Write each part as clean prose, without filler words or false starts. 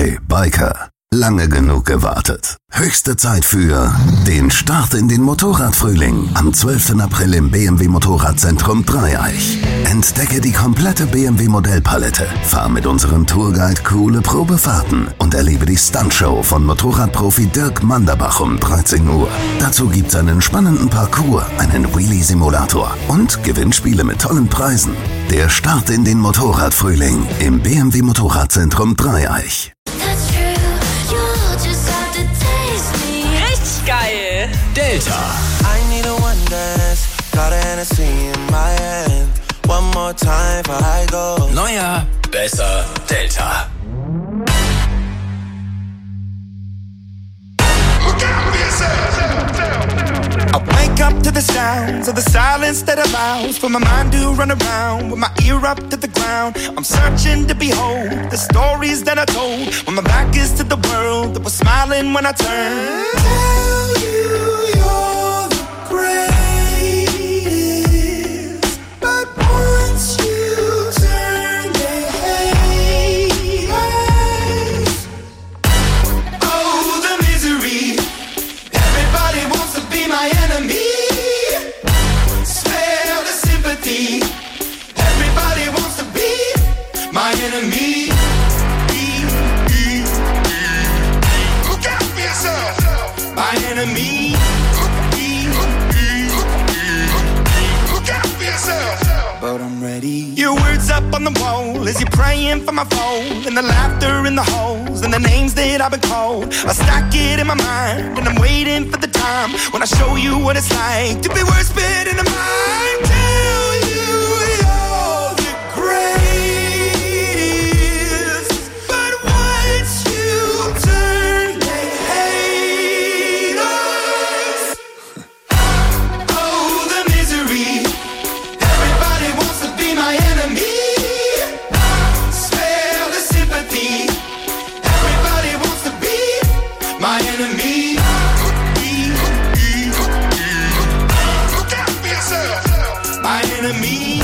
Hey, Biker. Lange genug gewartet. Höchste Zeit für den Start in den Motorradfrühling am 12. April im BMW Motorradzentrum Dreieich. Entdecke die komplette BMW Modellpalette, fahr mit unserem Tourguide coole Probefahrten und erlebe die Stuntshow von Motorradprofi Dirk Manderbach um 13 Uhr. Dazu gibt's einen spannenden Parcours, einen Wheelie-Simulator und Gewinnspiele mit tollen Preisen. Der Start in den Motorradfrühling im BMW Motorradzentrum Dreieich. Geil! Delta. I need a one dance, got a Hennessy in my hand. One more time before I go. Neuer, besser, Delta. I wake up to the sounds of the silence that allows for my mind to run around with my ear up to the ground. I'm searching to behold the stories that I told when my back is to the world that was smiling when I turned. Tell you you're the greatest, but once you turn they hate us. Oh, the misery. Everybody wants to be my enemy. Spare the sympathy. Everybody wants to be my enemy. Look out for yourself. My enemy. Look out for yourself. But I'm ready. Your words up on the wall as you're praying for my phone, and the laughter in the holes and the names that I've been called. I stack it in my mind and I'm waiting for the time when I show you what it's like to be worse fit in the mind. Tell you you're the greatest, but once you turn they hate us. Oh, the misery. Everybody wants to be my enemy. Spare the sympathy. Everybody wants to be my enemy. Look out for yourself. My enemy.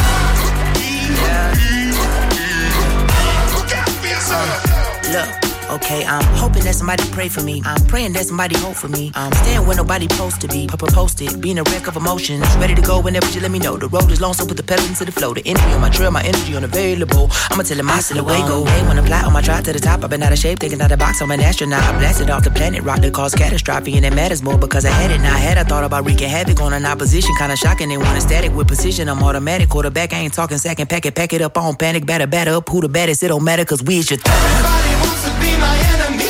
Look out for yourself. Look, okay, I'm hoping that somebody pray for me. I'm praying that somebody hope for me. I'm staying where nobody supposed to be. Posted, being a wreck of emotions. Ready to go whenever you let me know. The road is long, so put the pedal into the flow. The energy on my trail, my energy unavailable. I'ma tell him I still away go. Hey, when I fly on my drive to the top, I've been out of shape, thinking out of the box. I'm an astronaut. I blasted off the planet, rock that caused catastrophe, and it matters more because I had it. Now I had I thought about wreaking havoc on an opposition, kinda shocking. They want a static with precision. I'm automatic, quarterback. I ain't talking second, pack it up on panic, batter up. Who the baddest? It don't matter, cause we is your third. Everybody wants to be my enemy.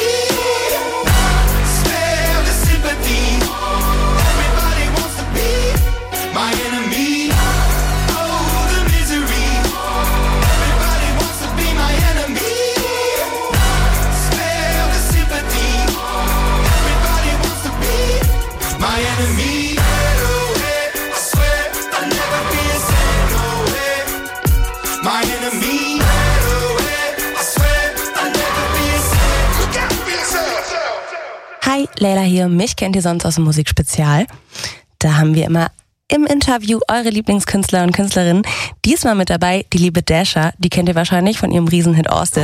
Spare the sympathy. Everybody wants to be my enemy. Oh, the misery. Everybody wants to be my enemy. Spare the sympathy. Everybody wants to be my enemy. I swear I'll never be a same, no way. My enemy. Hi, Leila hier. Mich kennt ihr sonst aus dem Musikspezial. Da haben wir immer im Interview eure Lieblingskünstler und Künstlerinnen. Diesmal mit dabei die liebe Dasha. Die kennt ihr wahrscheinlich von ihrem Riesenhit Austin.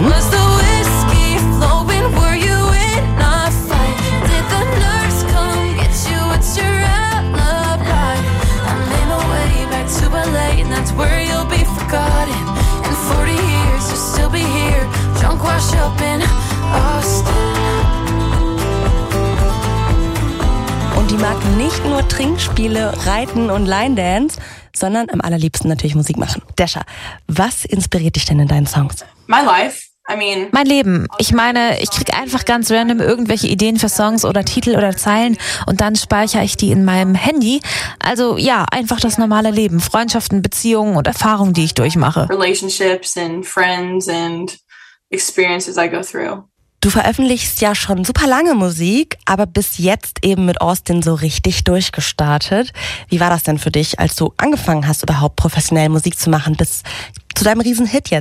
Und die mag nicht nur Trinkspiele, Reiten und Line-Dance, sondern am allerliebsten natürlich Musik machen. Dasha, was inspiriert dich denn in deinen Songs? My life. Mein Leben. Ich meine, ich krieg einfach ganz random irgendwelche Ideen für Songs oder Titel oder Zeilen und dann speichere ich die in meinem Handy. Also ja, einfach das normale Leben. Freundschaften, Beziehungen und Erfahrungen, die ich durchmache. Relationships and friends and experiences I go through. Du veröffentlichst ja schon super lange Musik, aber bis jetzt eben mit Austin so richtig durchgestartet. Wie war das denn für dich, als du angefangen hast, überhaupt professionell Musik zu machen, bis zu deinem Riesenhit jetzt?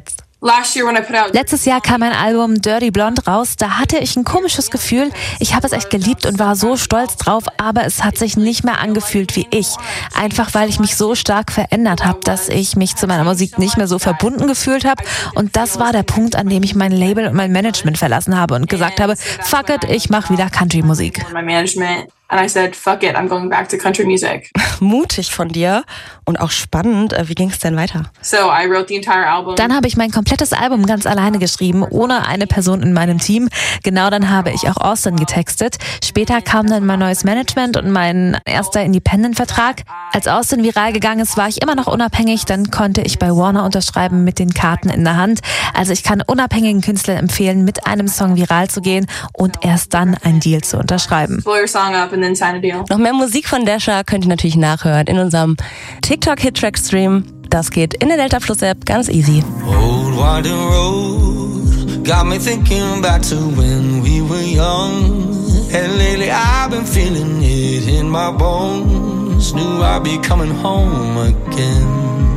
Letztes Jahr kam mein Album Dirty Blonde raus, da hatte ich ein komisches Gefühl. Ich habe es echt geliebt und war so stolz drauf, aber es hat sich nicht mehr angefühlt wie ich. Einfach weil ich mich so stark verändert habe, dass ich mich zu meiner Musik nicht mehr so verbunden gefühlt habe. Und das war der Punkt, an dem ich mein Label und mein Management verlassen habe und gesagt habe, fuck it, ich mache wieder Country-Musik. And I said, fuck it, I'm going back to country music. Mutig von dir und auch spannend. Wie ging es denn weiter? So I wrote the entire album. Dann habe ich mein komplettes Album ganz alleine geschrieben, ohne eine Person in meinem Team. Genau, dann habe ich auch Austin getextet. Später kam dann mein neues Management und mein erster Independent-Vertrag. Als Austin viral gegangen ist, war ich immer noch unabhängig. Dann konnte ich bei Warner unterschreiben mit den Karten in der Hand. Also ich kann unabhängigen Künstlern empfehlen, mit einem Song viral zu gehen und erst dann einen Deal zu unterschreiben. Blow your song up and then sign a deal. Noch mehr Musik von Desha könnt ihr natürlich nachhören in unserem TikTok-Hit-Track-Stream. Das geht in der Delta Plus App ganz easy. Old winding road got me thinking back to when we were young. And lately I've been feeling it in my bones. Knew I'd be coming home again.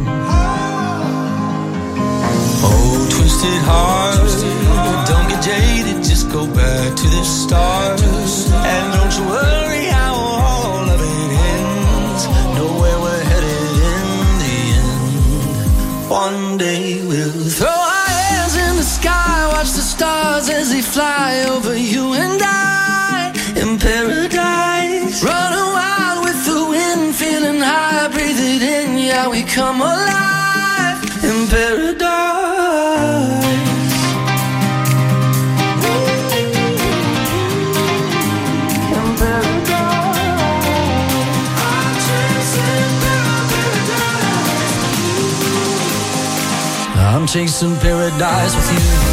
Oh, twisted heart, don't get jaded, just go back to the start. And don't you worry how all of it ends. Know where we're headed in the end. One day we'll throw our hands in the sky, watch the stars as they fly over you and I. In paradise, running wild with the wind, feeling high, breathe it in, yeah, we come alive. In paradise. I'm chasing paradise with you.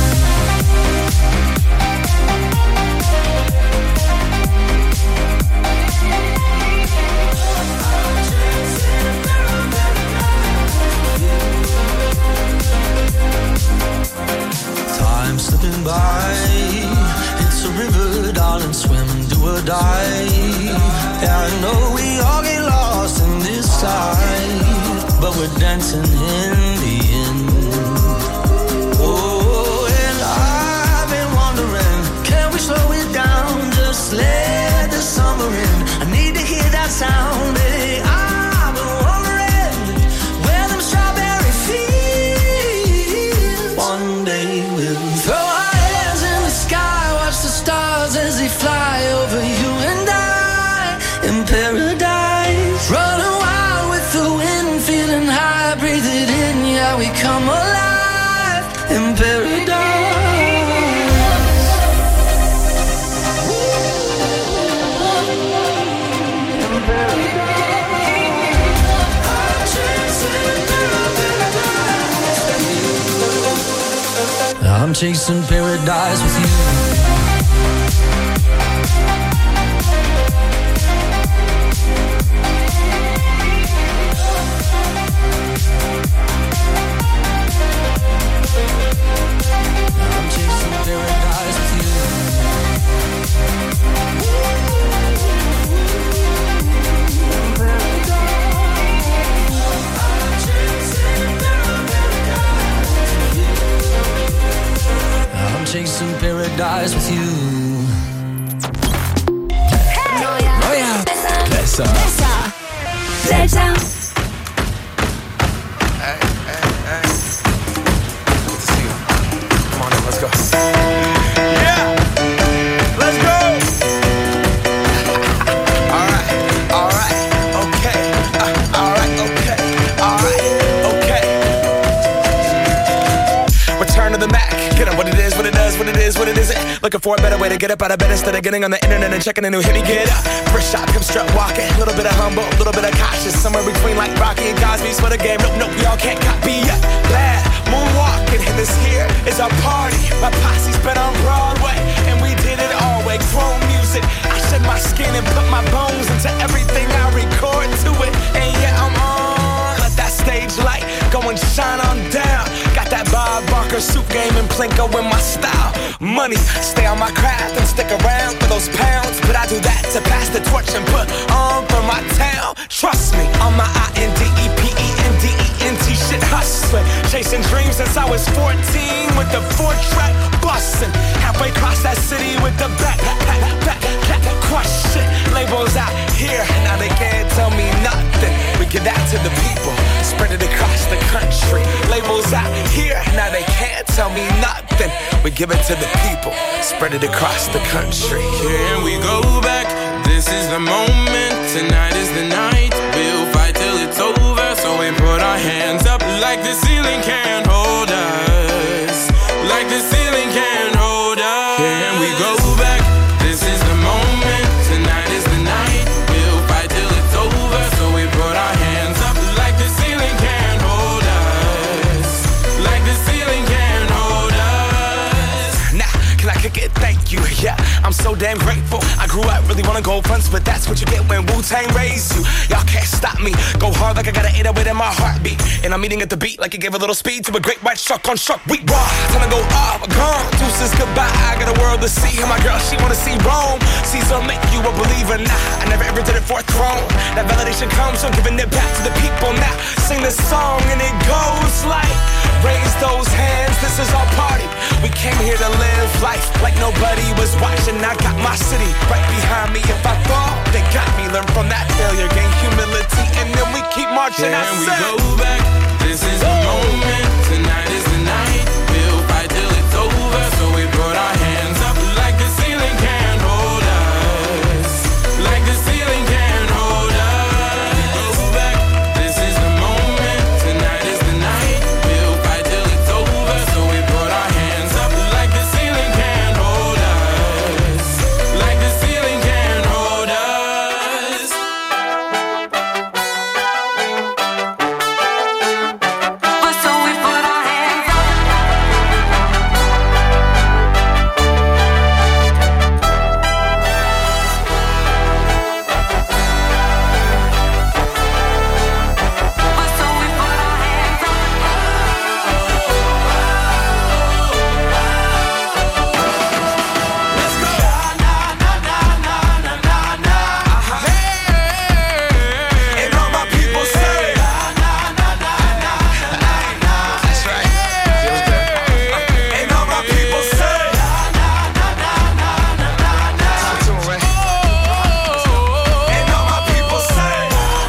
Time slipping by, it's a river, darling, swim, do or die. Yeah, I know we all get lost in this life, but we're dancing in the end. Oh, and I've been wondering, can we slow it down, just let the summer in. I need to hear that sound, baby. I've been wondering where them strawberry fields. One day we'll throw our hands in the sky, watch the stars as they fly over you and I. In paradise, running wild with the wind, feeling high, breathe it in, yeah, we come alive. In paradise. I'm chasing paradise with you. Chasing paradise with you. Neuer, besser. Delta. Hey. Good to see you. Come on in, let's go. Yeah, let's go. All right, okay. All right, okay. Return to the Mac. Get on what it is, what it does, what it is, what it isn't. Looking for a better way to get up out of bed instead of getting on the internet and checking a new hit. Me get up, first shot, come strut walking. A little bit of humble, a little bit of cautious. Somewhere between like Rocky and Cosby's for the game. Nope, y'all can't copy yet. Glad moonwalking, and this here is our party. My posse's been on Broadway, and we did it all way. Chrome music, I shed my skin and put my bones into everything I record to it. And yeah, I'm on. Let that stage light go and shine on down. Got that Bob Barker suit game and Plinko in my style. Money, stay on my craft and stick around for those pounds. But I do that to pass the torch and put on for my town. Trust me, on my INDEPENDENT shit hustling, chasing dreams since I was 14 with the 4-track bustin'. Halfway across that city with the back crush shit. Labels out here, now they can't tell me nothing. We give that to the people, spread it across the country. Labels out here, now they can't tell me nothing. We give it to the people, spread it across the country. Here we go back, this is the moment, tonight is the night. We'll fight till it's over, so we put our hands up like the ceiling can't hold us. Like the ceiling can't hold us. Here we go back, this is the moment, tonight is the night. We'll fight till it's over, so we put our hands up like the ceiling can't hold us. Like the ceiling can't hold us. Now, can I kick it? Thank you, yeah, I'm so damn grateful. I grew up really wanna go fronts, but that's what you get when Wu-Tang raised you. Y'all can't stop me, go hard like I got an 808 in my heartbeat. And I'm eating at the beat like it gave a little speed to a great white shark on shark week. Raw, time to go off, gone, deuces goodbye. I got a world to see, and my girl, she wanna see Rome. Caesar make you a believer, nah, I never ever did it for a throne. That validation comes from giving it back to the people. Now, sing this song and it goes like, raise those hands, this is our party. We came here to live life like nobody was watching. I got my city right behind me. If I fall, they got me. Learn from that failure, gain humility, and then we keep marching. Can we go back? This is the moment. Tonight is the night. We'll fight till it's over. So we put our hands up like the ceiling can't hold us. Like the ceiling can't hold us. We go back. This is the moment. Tonight is the night. We'll fight till it's over. So we put our hands up like the ceiling can't hold us. Like the ceiling can't hold us. So we put our hands up. So we put our hands up. Let's go. And all my people say, that's right. Feels good. And all my people say, and all my people say,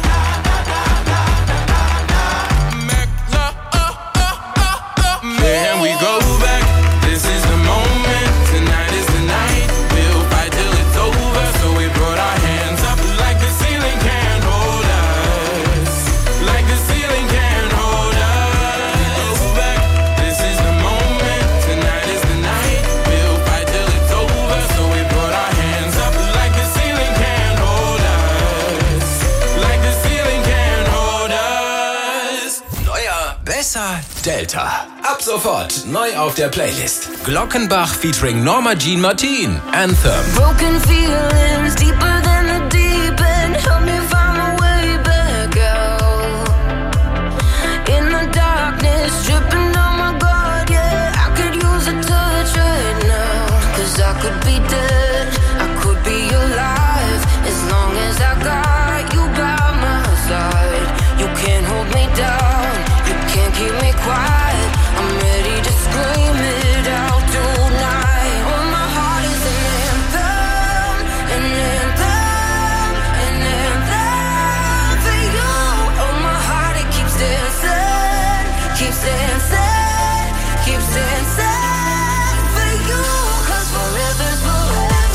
Can we go back? This is the moment. Tonight is the night. We'll fight till it's over. So we put our hands up like the ceiling can't hold us. Like the ceiling can't hold us. Go back. This is the moment. Tonight is the night. We'll fight till it's over. So we put our hands up like the ceiling can't hold us. Like the ceiling can't hold us. Neuer, besser, Delta. Ab sofort neu auf der Playlist. Glockenbach featuring Norma Jean Martin. Anthem. Broken feelings deeper than the deep end. Help me find my way back out. In the darkness, dripping on my guard, yeah. I could use a touch right now. 'Cause I could be dead, I could be alive. As long as I got you by my side. You can't hold me down, you can't keep me quiet. I'm ready to scream it out tonight. Oh, my heart is an anthem, an anthem, an anthem for you. Oh, my heart, it keeps dancing, keeps dancing, keeps dancing for you. 'Cause forever's forever.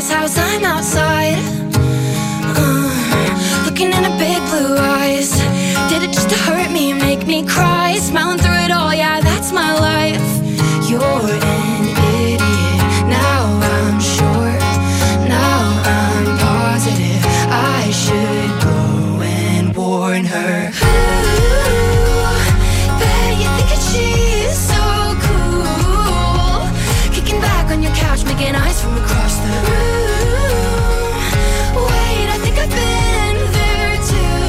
glass house, I'm outside, looking in her big blue eyes. Did it just to hurt me, make me cry? Smiling through it all, yeah, that's my life. You're an idiot, now I'm sure, now I'm positive I should go and warn her. Ooh, bet you think that she's so cool, kicking back on your couch, making eyes from across the room. Wait, I think I've been there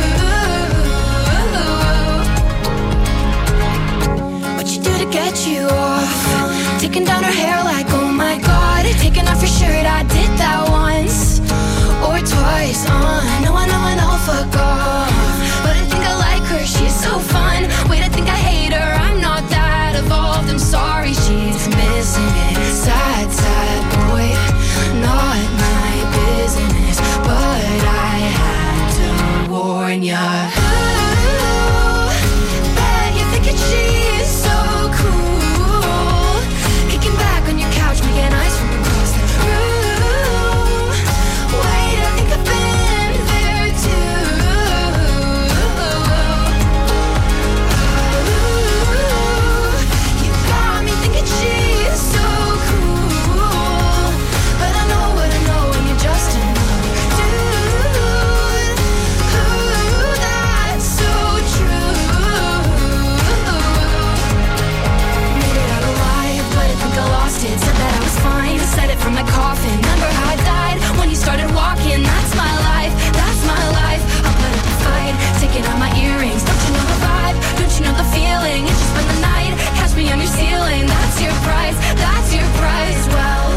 too. What you do to get you off? Taking down her hair like, oh my god. Taking off your shirt, I did that once or twice. I know, fuck off. But I think I like her, she's so fun. Wait, I think I hate her, I'm not that evolved. I'm sorry, she's missing it. Sad, sad boy, not my business. But I had to warn ya. Ooh, bet you're thinking she's so cool, kicking back on your couch, making eyes from across the room. Wait, I think I've been there too. Ooh, you got me thinking she's so cool, but I know what I know, and you're just another dude. Ooh, that's so true. Made it out alive, but I think I lost it. Said that I was fine, said it from my coffin. Remember how I died when you started walking? That's my life, that's my life. I'll put up a fight, taking out my earrings. Don't you know the vibe? Don't you know the feeling? It's just spend the night, catch me on your ceiling. That's your price, that's your price. Well,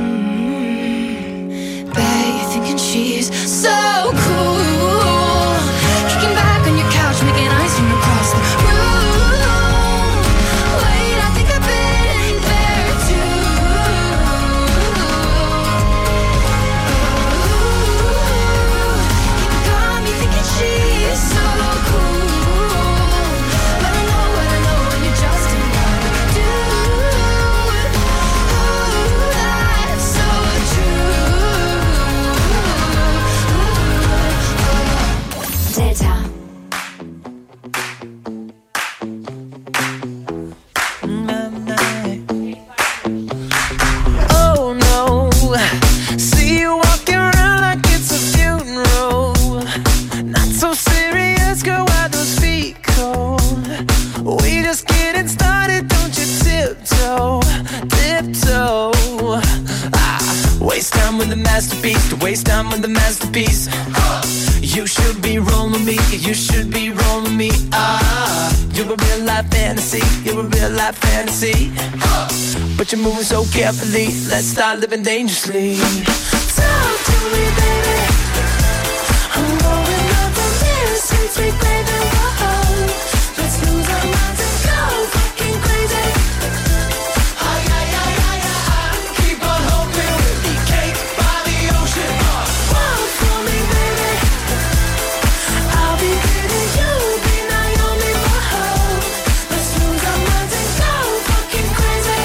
bet you're thinking she's so cool, kicking back on your couch, making eyes from across the room. Wait, I think I've been there too. You got me thinking she's so cool, but I know what I know, and you're just another dude. Ooh, that's so true. Delta. Oh no, see you walking around like it's a funeral. Not so serious, girl, why those feet cold? We just getting started, don't you tiptoe, tiptoe. Waste time with the masterpiece, to waste time with the masterpiece. You should be rolling me, you should be rolling me. You're a real life fantasy, you're a real life fantasy. But you're moving so carefully, let's start living dangerously. Talk to me, baby. I'm going up from here, sweet, sweet baby. Whoa. Let's lose our minds and go fucking crazy. Keep on hoping we'll be cake by the ocean. Walk for me, baby. I'll be Peter, you'll be Naomi. Whoa. Let's lose our minds and go fucking crazy.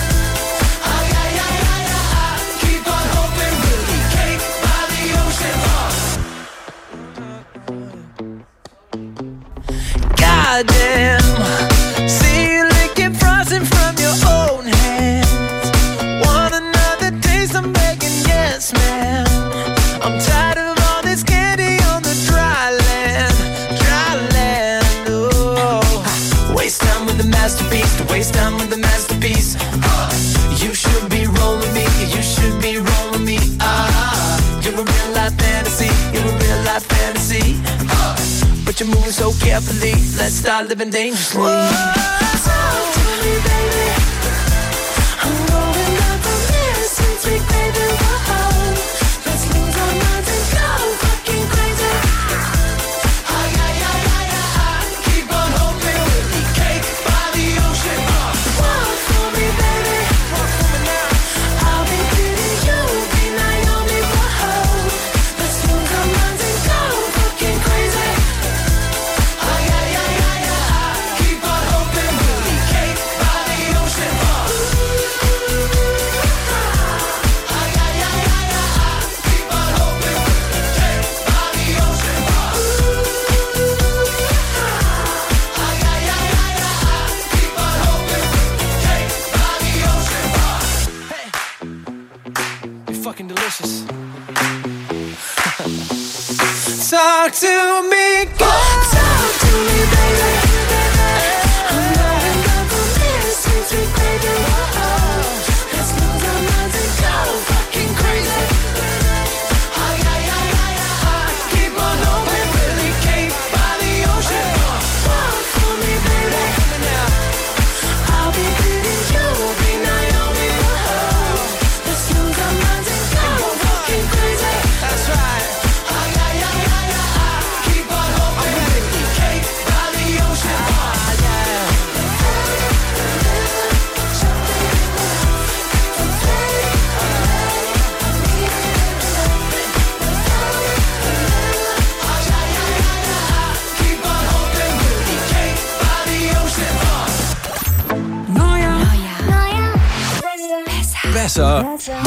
Keep on hoping we'll be cake by the ocean. Goddamn, see you licking frosting from your own hands. Want another taste? I'm begging, yes, man. I'm tired of all this candy on the dry land, dry land. Oh, waste time with the masterpiece, to waste time with the masterpiece. You should be rolling me, you should be rolling me. You're a real life fantasy, you're a real life fantasy. But you're moving so carefully, let's start living dangerously. Talk to me, baby. I'm going up from here, sweet, sweet baby. Whoa. Let's lose our minds and go fucking crazy. Keep on hoping we'll be cake by the ocean. Walk for me, baby. Walk for me now. I'll be Peter, you'll be Naomi. Whoa. Let's lose our minds and go fucking crazy. Keep on hoping we'll be cake by the ocean. fucking delicious. Talk to me, girl. Talk to me, baby. I'm knowing that the minutes since we craving. Let's lose our minds and go fucking crazy. Keep on hoping, really came by the ocean. Walk for me, baby. I'll be pretty, you'll be Naomi. Let's lose our minds and go fucking crazy. That's right. Keep on hoping, really came by the ocean. Besser.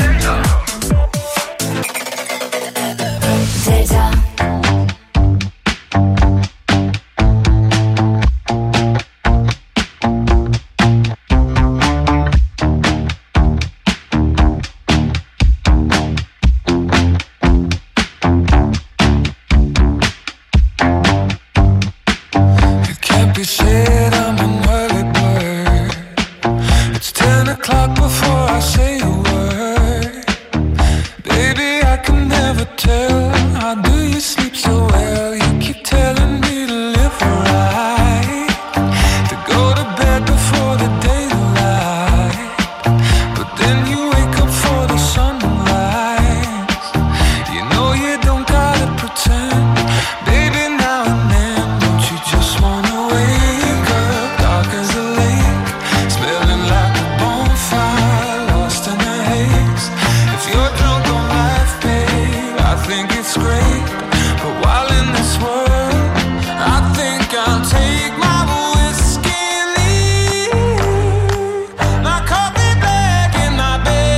It can't be said I'm an early bird. It's 10 o'clock before I say a word. Baby, I can never tell. How do you sleep so well? You keep telling me to live right, to go to bed before the daylight. But then you wake up for the sunrise. You know you don't gotta pretend. Baby, now and then, don't you just wanna wake up dark as a lake, smelling like a bonfire, lost in the haze. If you're drunk on life, babe, I think it's great. But while in this world, I think I'll take my whiskey and leave my coffee black in my bed.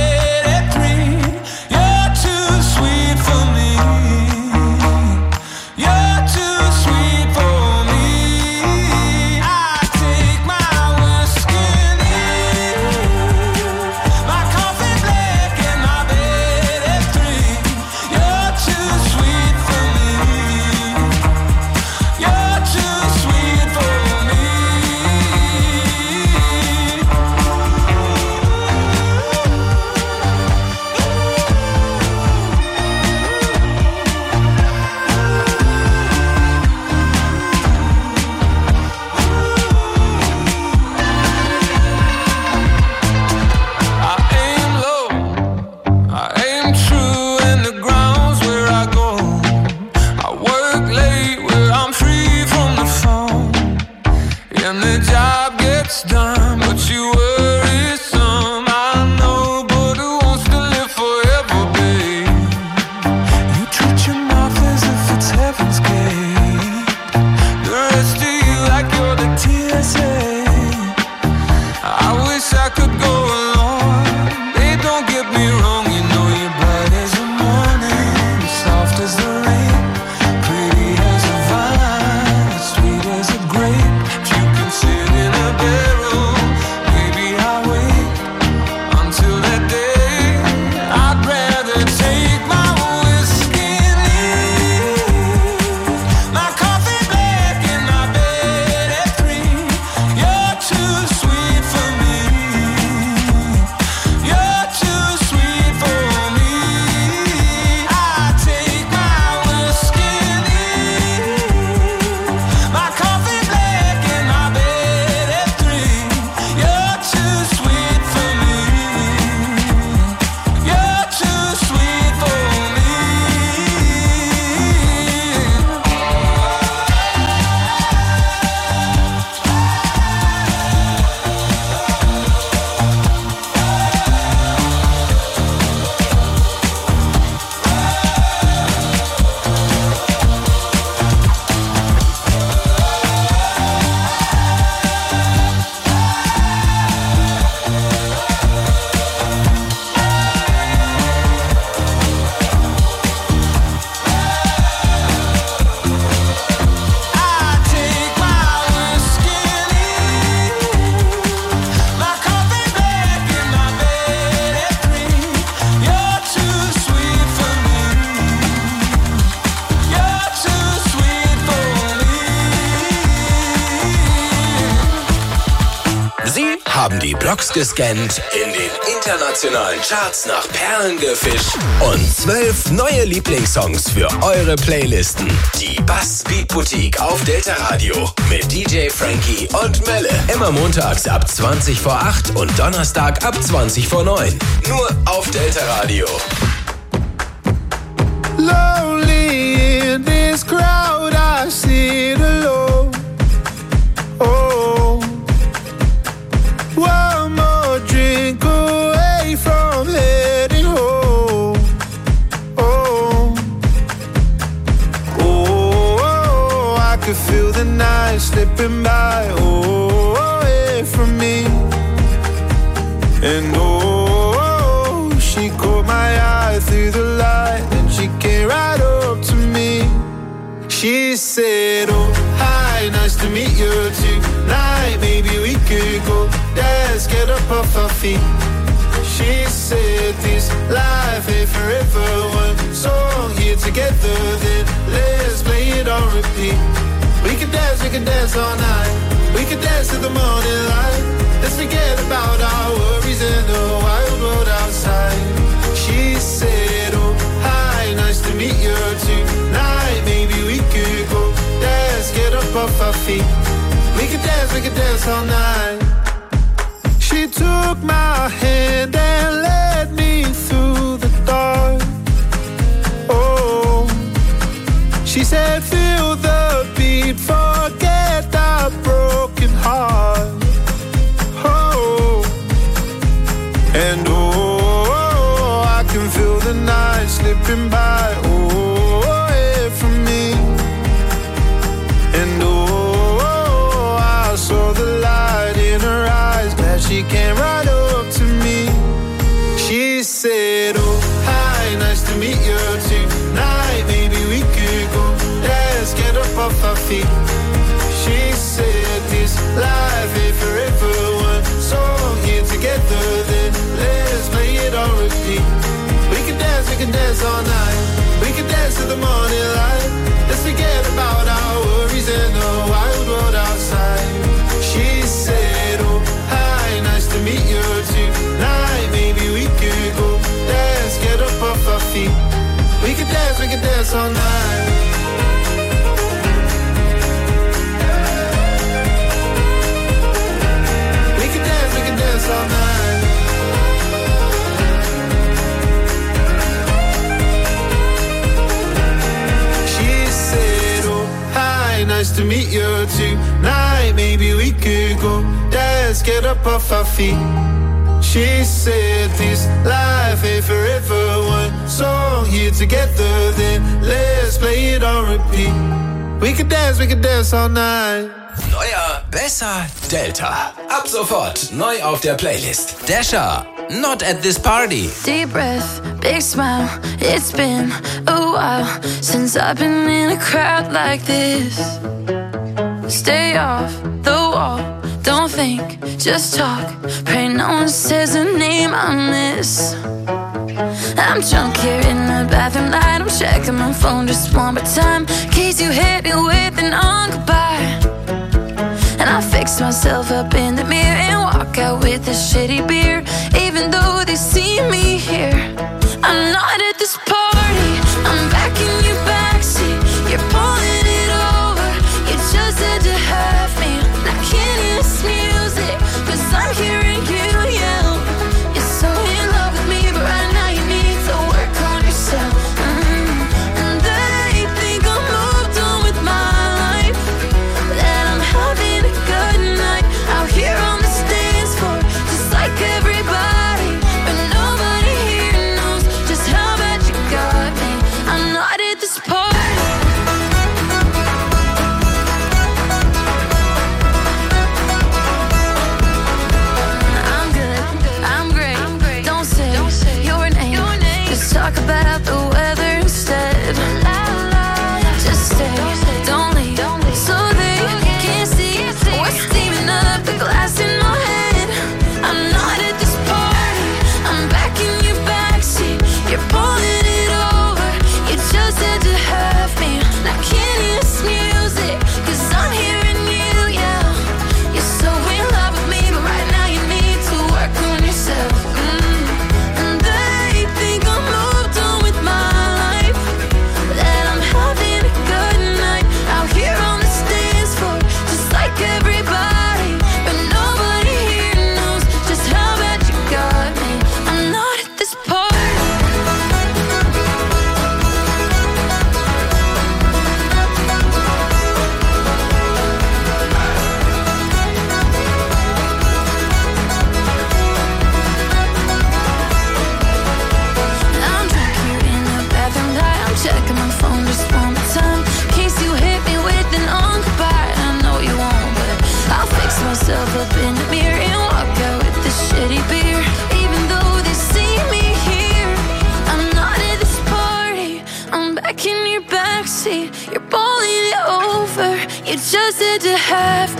Logs gescannt, in den internationalen Charts nach Perlen gefischt und 12 neue Lieblingssongs für eure Playlisten. Die Bass Beat Boutique auf Delta Radio mit DJ Frankie und Melle. Immer montags ab 20 vor 8 und Donnerstag ab 20 vor 9. Nur auf Delta Radio. Lonely in this crowd, I sit alone. Oh, one more drink away from heading home. Oh, oh, I could feel the night slipping by. Oh, away from me. And oh, she caught my eye through the light, and she came right up to me. She said, oh, hi, nice to meet you tonight. Maybe we could go dance, get up off our feet. She said, this life ain't forever. One song here together, then let's play it on repeat. We could dance all night. We could dance till the morning light. Let's forget about our worries in the wild world outside. She said, oh, hi, nice to meet you tonight. Maybe we could go dance, get up off our feet. We could dance all night. She took my hand and led me through the dark. Oh, she said, feel the beat, forget our broken heart. Oh, and oh, I can feel the night slipping by. Oh, away from me. And oh, I saw the light in her eyes. Glad she came right up to me. She said, oh, hi, nice to meet you tonight. Maybe we could go dance, get up off our feet. She said, this life ain't forever. One song here together, then let's play it on repeat. We can dance all night. We can dance till the morning light. Let's forget about our worries in the wild world outside. She said, oh, hi, nice to meet you tonight. Maybe we could go dance, get up off our feet. We can dance all night. We can dance all night. She said, oh, hi, nice to meet you tonight. Maybe we could go dance, get up off our feet. She said, this life ain't forever. One song here together, then let's play it on repeat. We could dance all night. Neuer, besser, Delta. Ab sofort neu auf der Playlist. Dasher, Not at This Party. Deep breath, big smile. It's been a while since I've been in a crowd like this. Stay off the wall, don't think, just talk. Pray no one says a name I miss. I'm drunk here in the bathroom light. I'm checking my phone just one more time, in case you hit me with an goodbye. And I fix myself up in the mirror and walk out with a shitty beer. Even though they see me here, I'm not at this party. I'm back in your backseat. You're pulling it over. You just had to have me. I can't hear this music, 'cause I'm hearing you yell. You're so in love with me, but right now you need to work on yourself. And they think I'm moved on with my life, that I'm having a good night out here on the dance floor, just like everybody.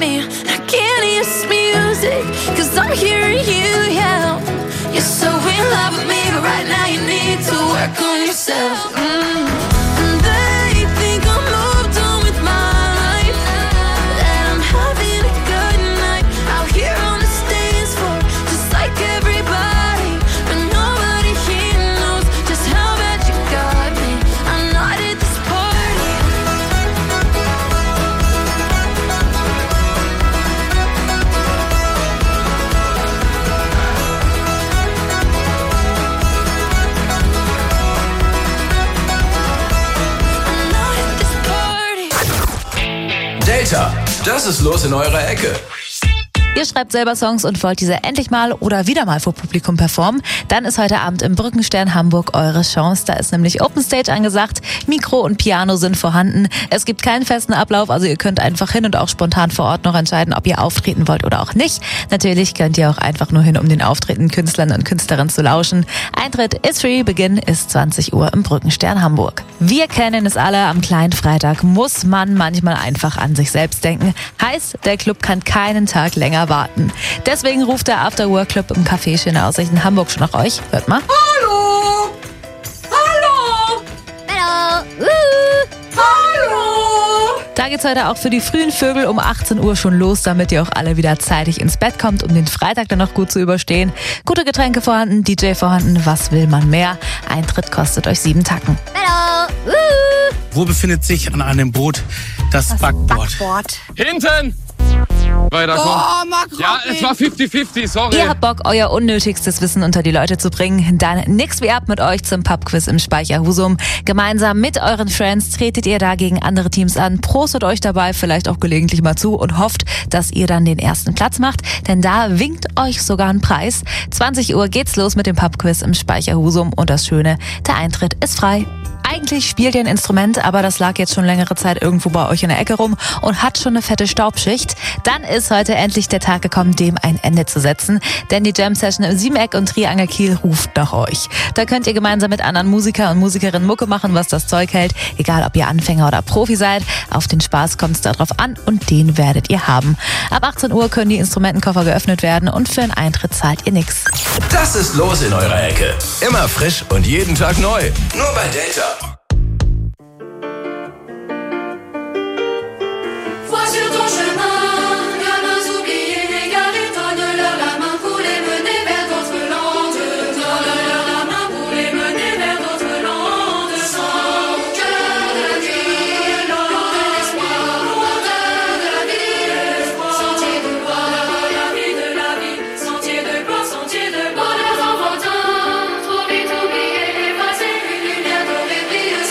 me. I can't hear this music, 'cause I'm hearing you yell. You're so in love with me, but right now you need to work on yourself. And they think I'm moved on with my life, that I'm having a good night out here on the dance floor, just like everybody, but nobody here knows just how bad you got me. I'm not at this party. I'm not at this party. Data, das ist los in eurer Ecke. Ihr schreibt selber Songs und wollt diese endlich mal oder wieder mal vor Publikum performen? Dann ist heute Abend im Brückenstern Hamburg eure Chance. Da ist nämlich Open Stage angesagt. Mikro und Piano sind vorhanden. Es gibt keinen festen Ablauf, also ihr könnt einfach hin und auch spontan vor Ort noch entscheiden, ob ihr auftreten wollt oder auch nicht. Natürlich könnt ihr auch einfach nur hin, um den auftretenden Künstlern und Künstlerinnen zu lauschen. Eintritt ist free, Beginn ist 20 Uhr im Brückenstern Hamburg. Wir kennen es alle, am kleinen Freitag muss man manchmal einfach an sich selbst denken. Heißt, der Club kann keinen Tag länger warten. Deswegen ruft der Afterwork Club im Café Schöne Aussicht in Hamburg schon nach euch. Hört mal. Hallo! Hallo! Hallo! Hallo! Da geht's heute auch für die frühen Vögel um 18 Uhr schon los, damit ihr auch alle wieder zeitig ins Bett kommt, um den Freitag dann noch gut zu überstehen. Gute Getränke vorhanden, DJ vorhanden, was will man mehr? Eintritt kostet euch 7 Tacken. Hallo! Wo befindet sich an einem Boot das Backboard? Hinten! Weiterkommen. Ja, es war 50-50, sorry. Ihr habt Bock, euer unnötigstes Wissen unter die Leute zu bringen? Dann nix wie ab mit euch zum Pubquiz im Speicher Husum. Gemeinsam mit euren Friends tretet ihr da gegen andere Teams an, prostet euch dabei vielleicht auch gelegentlich mal zu und hofft, dass ihr dann den ersten Platz macht, denn da winkt euch sogar ein Preis. 20 Uhr geht's los mit dem Pubquiz im Speicher Husum und das Schöne, der Eintritt ist frei. Eigentlich spielt ihr ein Instrument, aber das lag jetzt schon längere Zeit irgendwo bei euch in der Ecke rum und hat schon eine fette Staubschicht. Dann ist heute endlich der Tag gekommen, dem ein Ende zu setzen. Denn die Jam-Session im Siebeneck und Triangel Kiel ruft nach euch. Da könnt ihr gemeinsam mit anderen Musiker und Musikerinnen Mucke machen, was das Zeug hält. Egal, ob ihr Anfänger oder Profi seid. Auf den Spaß kommt es darauf an und den werdet ihr haben. Ab 18 Uhr können die Instrumentenkoffer geöffnet werden und für einen Eintritt zahlt ihr nichts. Das ist los in eurer Ecke. Immer frisch und jeden Tag neu. Nur bei Delta. Vois sur ton chemin, gamins oubliés, égarés-toi de leur la main pour les mener vers d'autres landes. Donne leur la main pour les mener vers d'autres landes. Sans cœur de la vie, loin de l'espoir, lointain de la vie. Sentier de gloire, la vie de la vie. Sentier de gloire, bonheur enfantin, trop vite oublié, effacé, une lumière dorée brille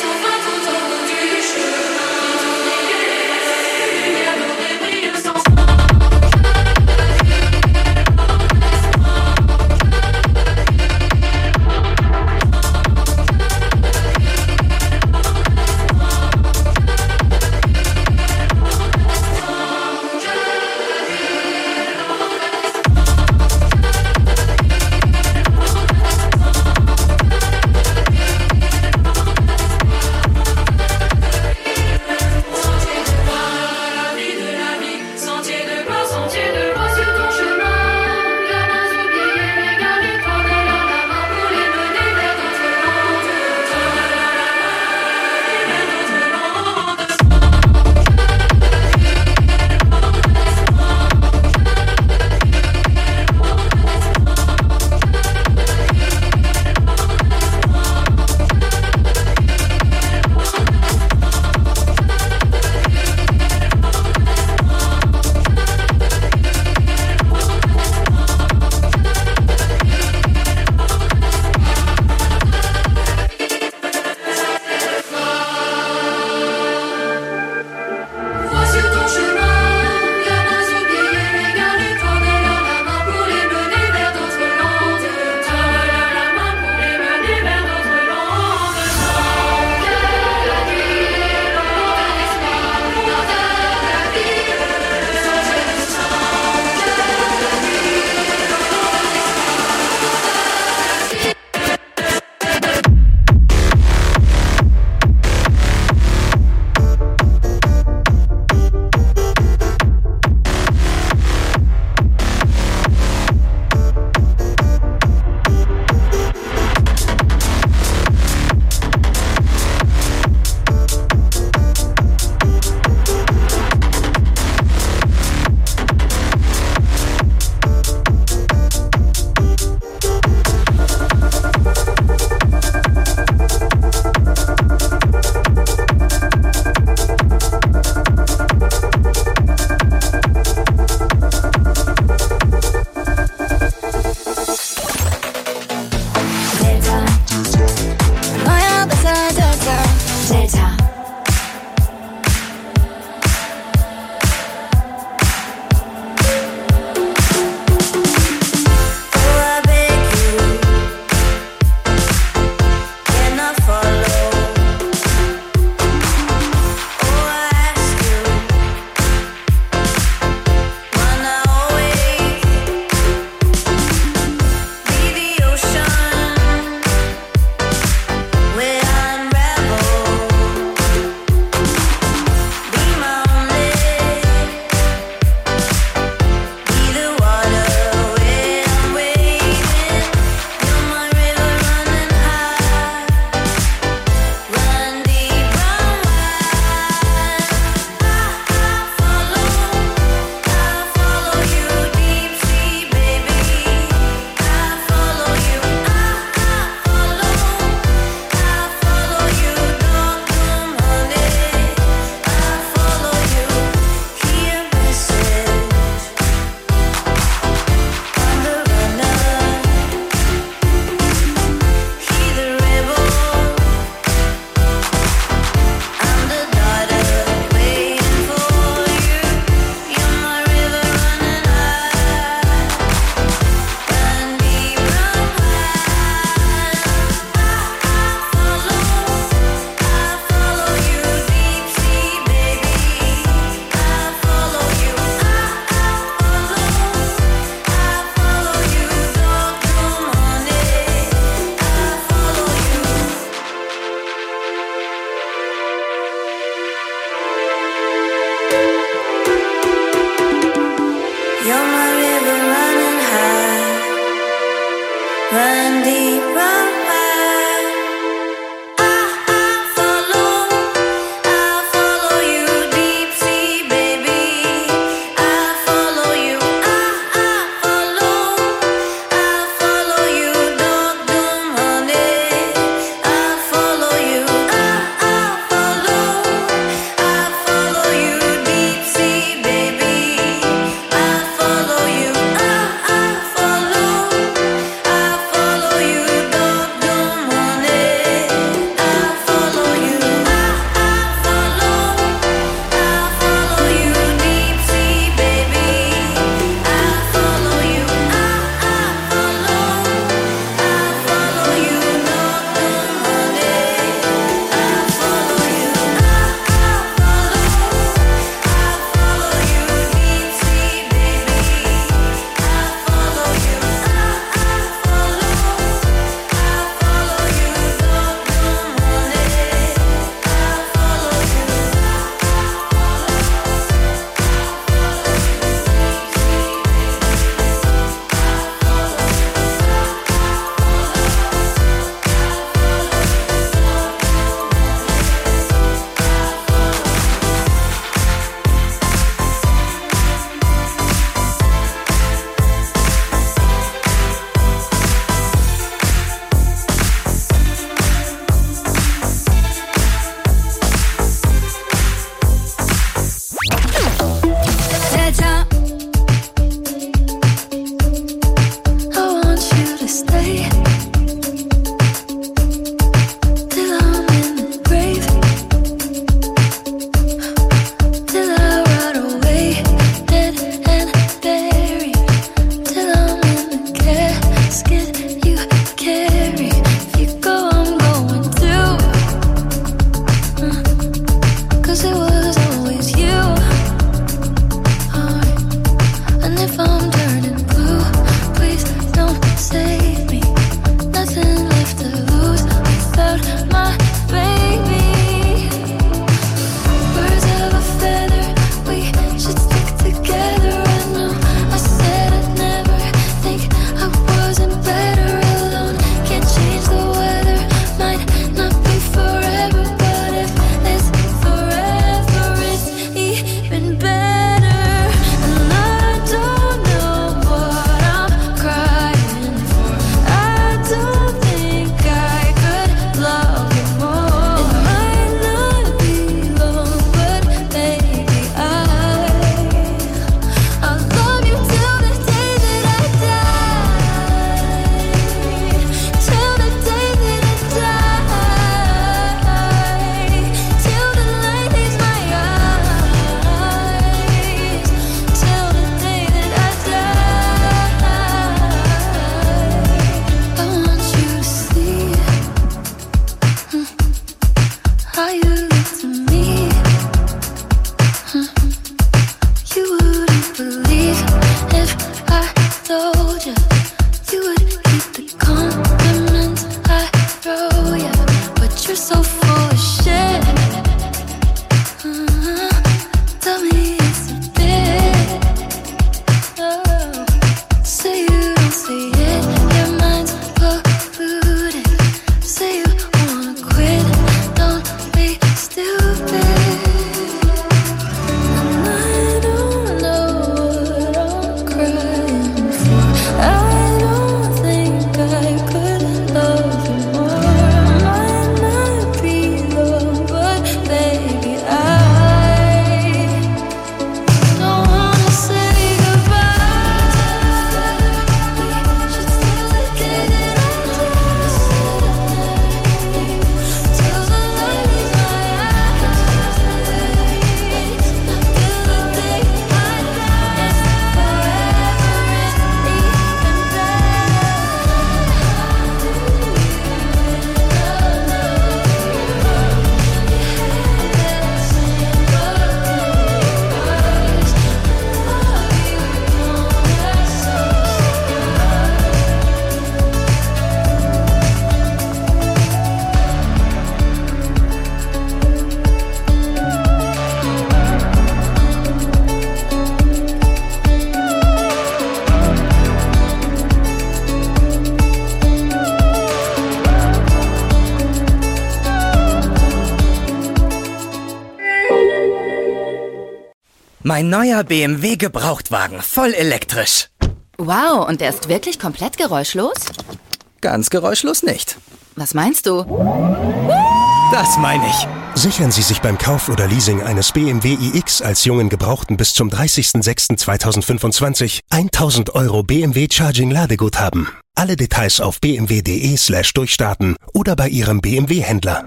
Mein neuer BMW Gebrauchtwagen, voll elektrisch. Wow, und der ist wirklich komplett geräuschlos? Ganz geräuschlos nicht. Was meinst du? Das meine ich. Sichern Sie sich beim Kauf oder Leasing eines BMW iX als jungen Gebrauchten bis zum 30.06.2025 1.000 € BMW Charging Ladeguthaben. Alle Details auf bmw.de/durchstarten oder bei Ihrem BMW-Händler.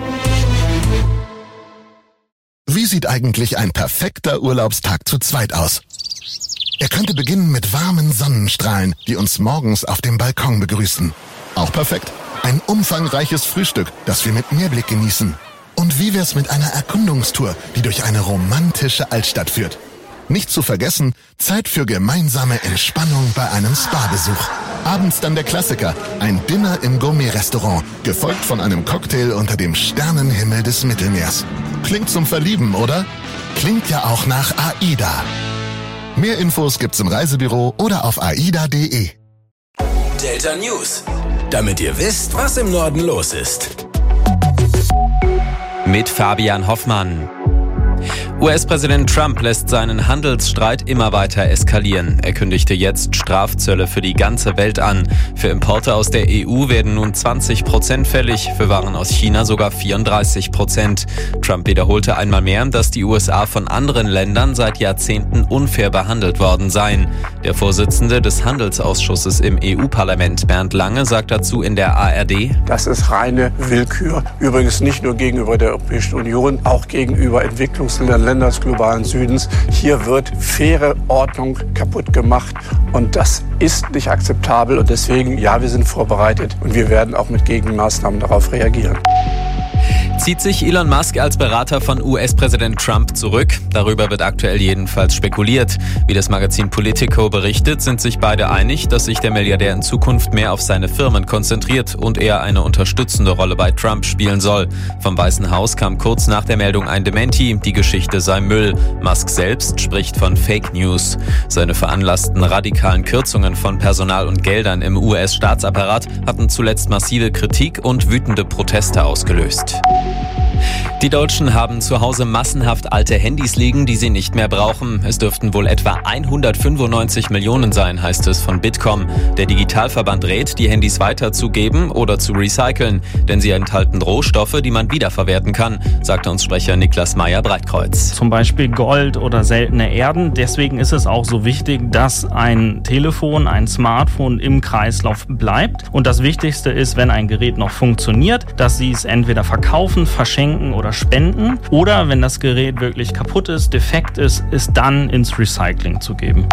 Wie sieht eigentlich ein perfekter Urlaubstag zu zweit aus? Er könnte beginnen mit warmen Sonnenstrahlen, die uns morgens auf dem Balkon begrüßen. Auch perfekt. Ein umfangreiches Frühstück, das wir mit Meerblick genießen. Und wie wär's mit einer Erkundungstour, die durch eine romantische Altstadt führt? Nicht zu vergessen, Zeit für gemeinsame Entspannung bei einem Spa-Besuch. Abends dann der Klassiker, ein Dinner im Gourmet-Restaurant, gefolgt von einem Cocktail unter dem Sternenhimmel des Mittelmeers. Klingt zum Verlieben, oder? Klingt ja auch nach AIDA. Mehr Infos gibt's im Reisebüro oder auf aida.de. Delta News, damit ihr wisst, was im Norden los ist. Mit Fabian Hoffmann. US-Präsident Trump lässt seinen Handelsstreit immer weiter eskalieren. Er kündigte jetzt Strafzölle für die ganze Welt an. Für Importe aus der EU werden nun 20% fällig, für Waren aus China sogar 34%. Trump wiederholte einmal mehr, dass die USA von anderen Ländern seit Jahrzehnten unfair behandelt worden seien. Der Vorsitzende des Handelsausschusses im EU-Parlament, Bernd Lange, sagt dazu in der ARD: Das ist reine Willkür. Übrigens nicht nur gegenüber der Europäischen Union, auch gegenüber Entwicklungsländern, Ländern des globalen Südens. Hier wird faire Ordnung kaputt gemacht und das ist nicht akzeptabel und deswegen, ja, wir sind vorbereitet und wir werden auch mit Gegenmaßnahmen darauf reagieren. Zieht sich Elon Musk als Berater von US-Präsident Trump zurück? Darüber wird aktuell jedenfalls spekuliert. Wie das Magazin Politico berichtet, sind sich beide einig, dass sich der Milliardär in Zukunft mehr auf seine Firmen konzentriert und eher eine unterstützende Rolle bei Trump spielen soll. Vom Weißen Haus kam kurz nach der Meldung ein Dementi, die Geschichte sei Müll. Musk selbst spricht von Fake News. Seine veranlassten radikalen Kürzungen von Personal und Geldern im US-Staatsapparat hatten zuletzt massive Kritik und wütende Proteste ausgelöst. Die Deutschen haben zu Hause massenhaft alte Handys liegen, die sie nicht mehr brauchen. Es dürften wohl etwa 195 Millionen sein, heißt es von Bitkom. Der Digitalverband rät, die Handys weiterzugeben oder zu recyceln, denn sie enthalten Rohstoffe, die man wiederverwerten kann, sagte uns Sprecher Niklas Meyer-Breitkreuz. Zum Beispiel Gold oder seltene Erden. Deswegen ist es auch so wichtig, dass ein Telefon, ein Smartphone im Kreislauf bleibt. Und das Wichtigste ist, wenn ein Gerät noch funktioniert, dass Sie es entweder verkaufen, verschenken oder spenden oder wenn das Gerät wirklich kaputt ist, defekt ist, es dann ins Recycling zu geben.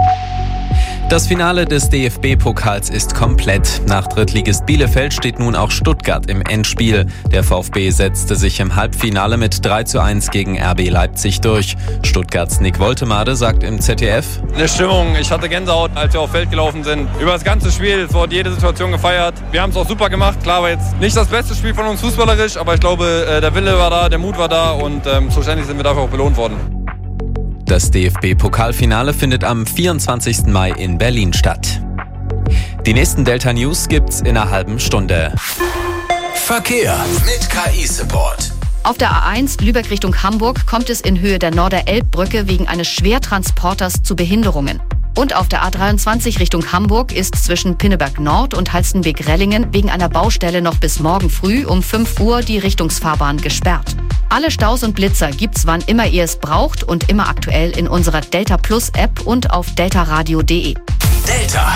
Das Finale des DFB-Pokals ist komplett. Nach Drittligist Bielefeld steht nun auch Stuttgart im Endspiel. Der VfB setzte sich im Halbfinale mit 3:1 gegen RB Leipzig durch. Stuttgarts Nick Woltemade sagt im ZDF: Eine Stimmung, ich hatte Gänsehaut, als wir auf Feld gelaufen sind. Über das ganze Spiel, es wurde jede Situation gefeiert. Wir haben es auch super gemacht. Klar war jetzt nicht das beste Spiel von uns fußballerisch, aber ich glaube, der Wille war da, der Mut war da und schlussendlich sind wir dafür auch belohnt worden. Das DFB-Pokalfinale findet am 24. Mai in Berlin statt. Die nächsten Delta News gibt's in einer halben Stunde. Verkehr mit KI-Support. Auf der A1 Lübeck Richtung Hamburg kommt es in Höhe der Norder-Elb-Brücke wegen eines Schwertransporters zu Behinderungen. Und auf der A23 Richtung Hamburg ist zwischen Pinneberg Nord und Halstenweg-Rellingen wegen einer Baustelle noch bis morgen früh um 5 Uhr die Richtungsfahrbahn gesperrt. Alle Staus und Blitzer gibt's wann immer ihr es braucht und immer aktuell in unserer Delta Plus App und auf deltaradio.de. Delta.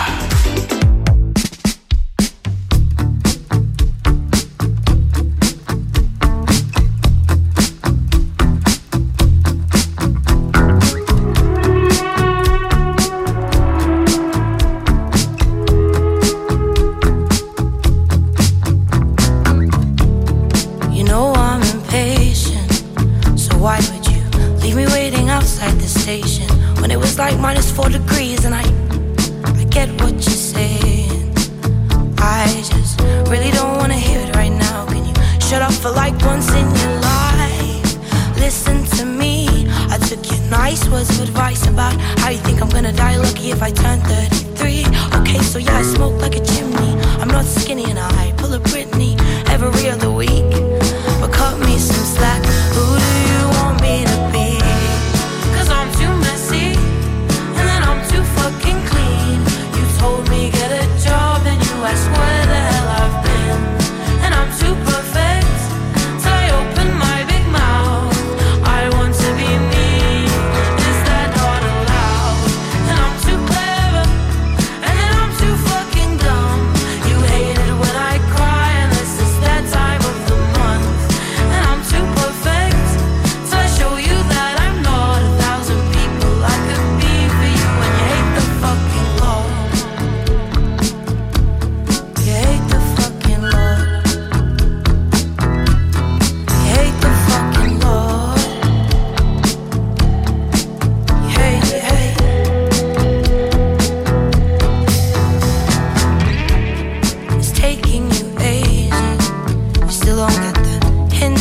When it was like -4 degrees and I get what you're saying. I just really don't wanna hear it right now. Can you shut up for like once in your life? Listen to me. I took your nice words of advice about how you think I'm gonna die lucky if I turn 33. Okay, so yeah, I smoke like a chimney. I'm not skinny and I pull a Britney every other week. But cut me some slack. Who do you want me to be? 'Cause I'm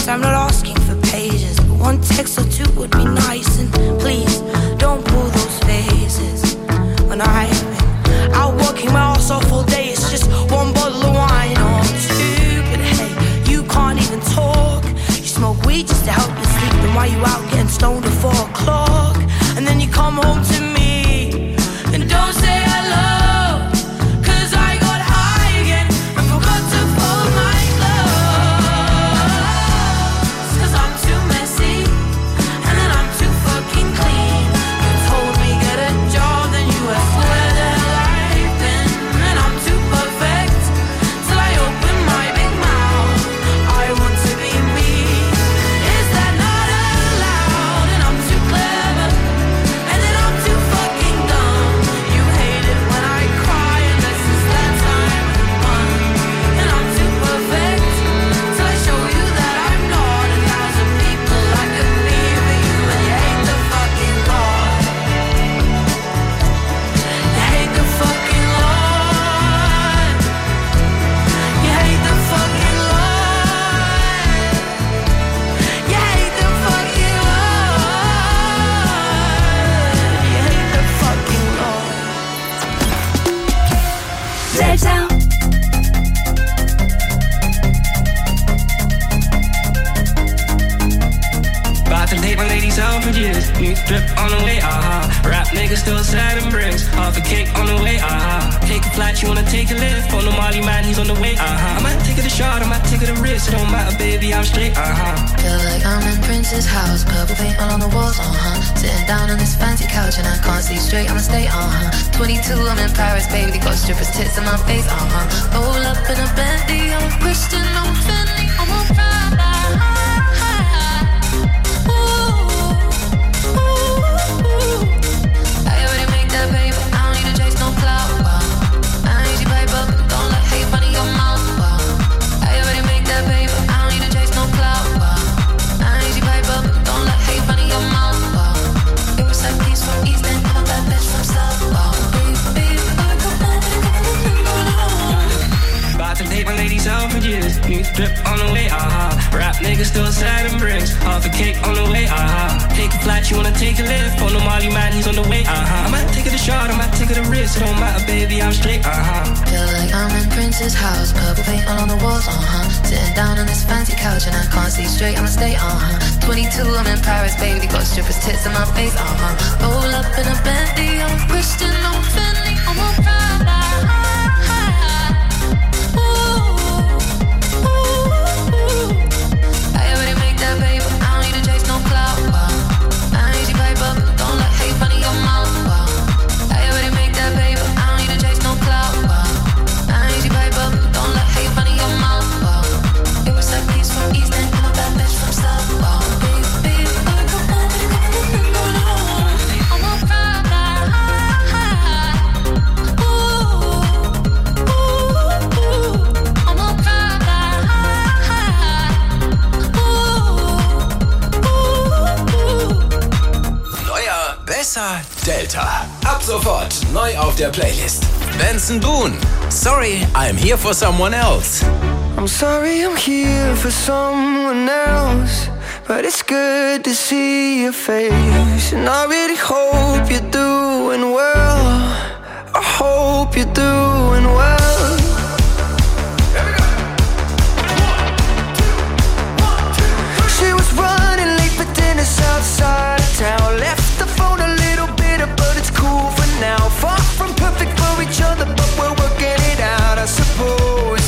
promise I'm not asking for pages, but one text or two would be nice. And please, don't pull those faces. When I've been out working my ass off all day, it's just one bottle of wine or two. But hey, you can't even talk. You smoke weed just to help you sleep. Then why you out getting stoned at 4 o'clock? And then you come home to me and don't say hello. Drip on the way, Rap niggas still sad and bricks. Half a cake on the way, Take a flight, you wanna take a lift. On the Molly man, he's on the way, I might take it a shot, I might take it a risk. It don't matter, baby, I'm straight, Feel like I'm in Prince's house. Purple paint all on the walls, Sitting down on this fancy couch and I can't see straight, I'ma stay, 22, I'm in Paris, baby. They got strippers' tits in my face, Roll up in a Bentley, I'm a Christian, I'm a Fendi, I'm a Prada. Drip on the way, Rap niggas still sad and bricks. Half a cake on the way, Take a flight, you wanna take a lift. On the Molly man, he's on the way, I might take it a shot, I might take it a risk. It don't matter, baby, I'm straight, Feel like I'm in Prince's house. Purple paint all on the walls, Sitting down on this fancy couch and I can't see straight, I'ma stay, 22, I'm in Paris, baby. They got strippers' tits in my face, Roll up in a Bentley, I'm a Christian, I'm a Fendi, I'm a Prada. Delta. Ab sofort neu auf der Playlist. Benson Boone. Sorry, I'm here for someone else. I'm sorry I'm here for someone else, but it's good to see your face. And I really hope you're doing well. I hope you're doing well. She was running late for dinner outside of town. Left the phone a little bitter, but it's cool for now. Far from perfect for each other, but we're working it out, I suppose.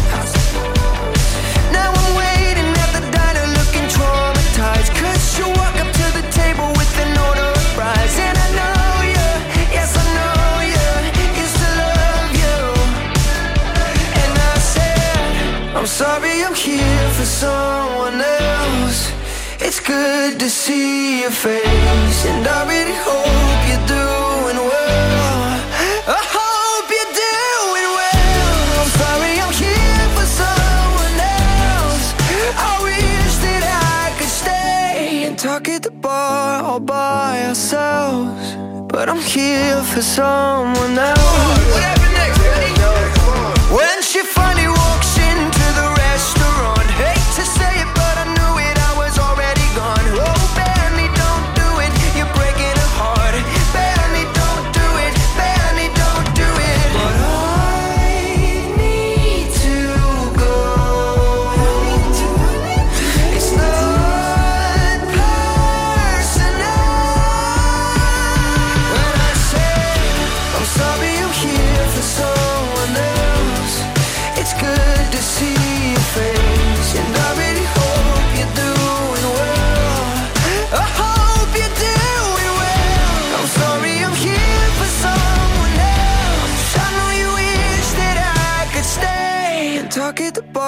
Now I'm waiting at the diner looking traumatized, 'cause you walk up to the table with an order of fries. And I know you, yes I know you, used to love you. And I said, I'm sorry I'm here for someone else. It's good to see your face, and I really hope you're doing well. I hope you're doing well. I'm sorry I'm here for someone else. I wish that I could stay and talk at the bar all by ourselves, but I'm here for someone else. What happened next, buddy? When she finally walks into the restaurant, hate to say it, but I knew it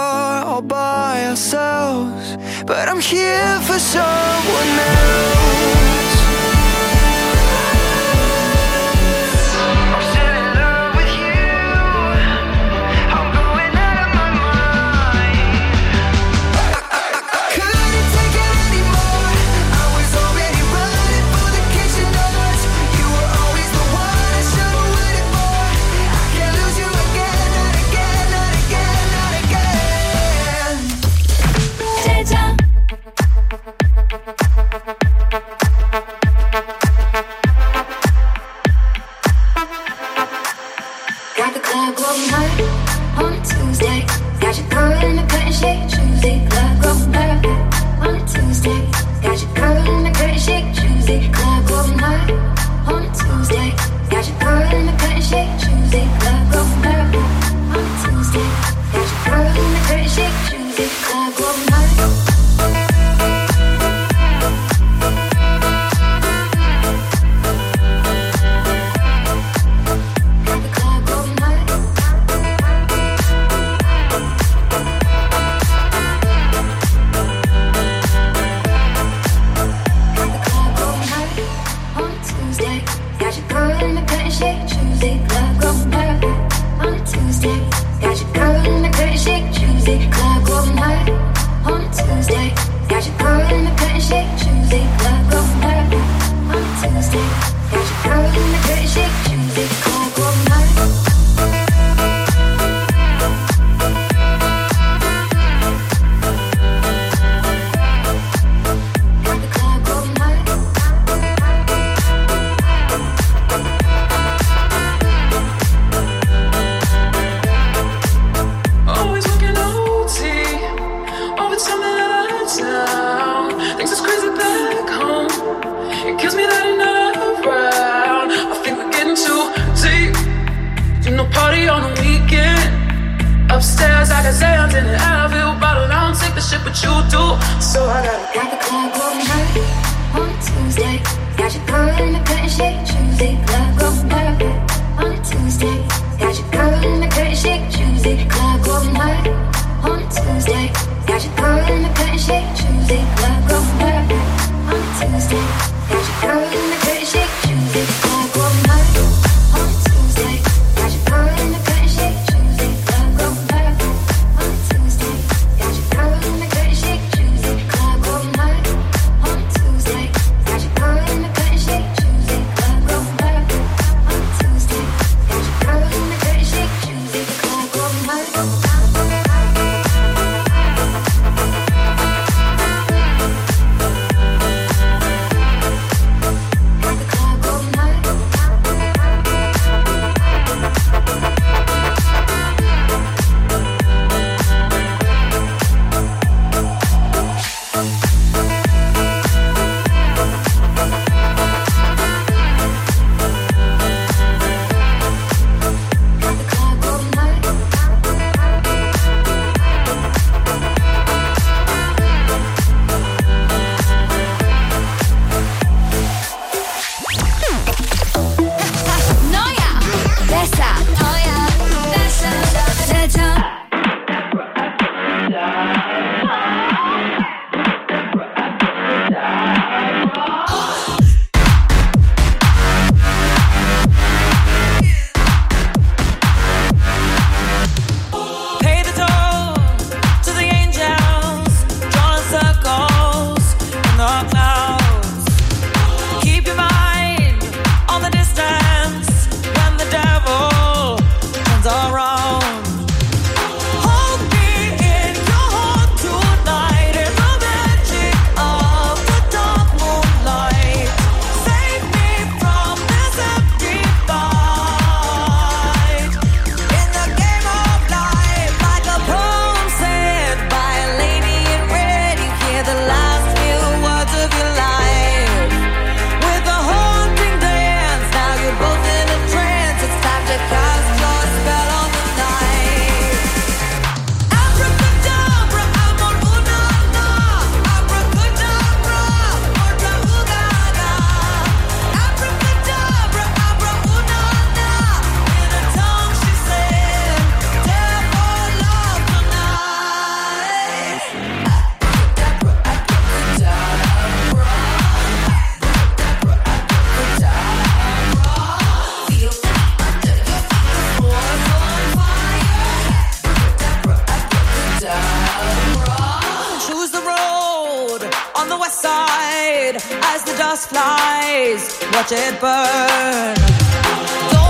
all by ourselves, but I'm here for someone else. on the west side as the dust flies. Watch it burn.